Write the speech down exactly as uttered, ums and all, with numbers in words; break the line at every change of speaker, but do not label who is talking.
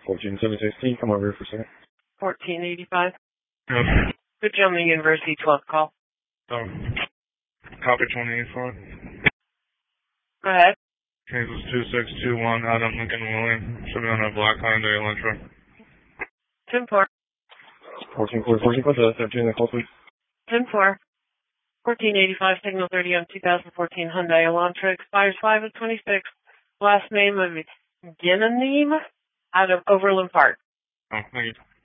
fourteen seventy-six, can you come over here for a second?
fourteen eighty-five.
Yes.
Good German University twelve call.
Um, copy twenty-eight four.
Go ahead.
Kansas two six two one, Adam Lincoln William. Should be on a black Hyundai Elantra.
ten four.
fourteen four, fourteen four, seventeen, the call, please.
ten four. fourteen eighty-five, signal thirty on two thousand fourteen Hyundai Elantra, expires five of twenty-six. Last name of Ginanim out of Overland Park.
Oh, thank you.